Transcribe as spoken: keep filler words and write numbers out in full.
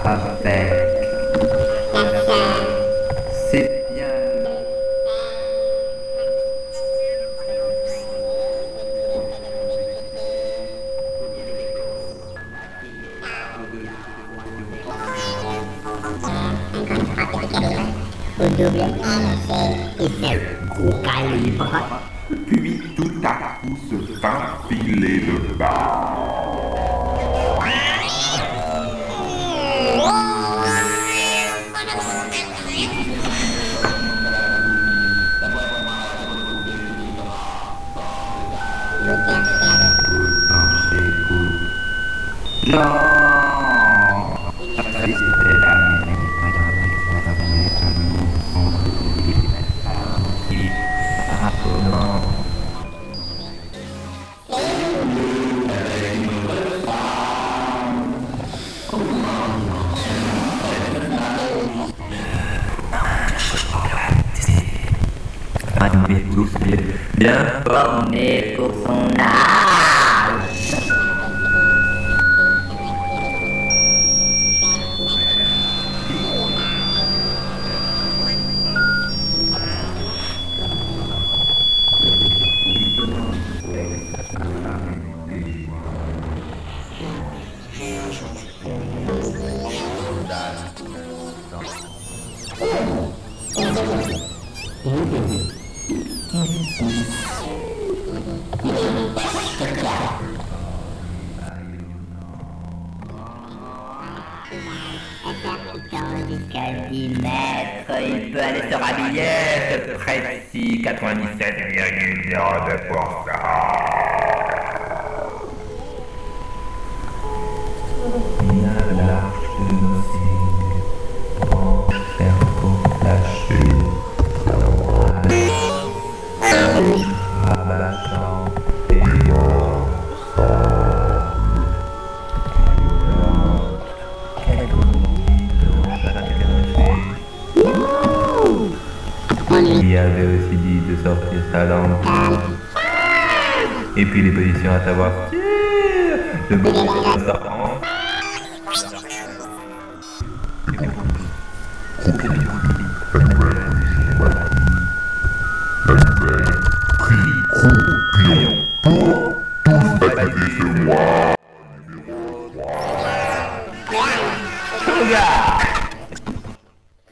avec c'est bien. Au double effet gros calibre. Puis tout à coup se fafiler le bas. Bien formé pour son âge. Jusqu'à dix mètres, il peut aller se rhabiller, c'est précis, quatre-vingt-dix-sept virgule zéro deux pour cent. Bien l'arche de nos signes, en cerveau lâché, rabattant et mort. Il y avait aussi dit de sortir sa langue. Et puis les positions à savoir le mouvement de serpent. Tous valider ce mois.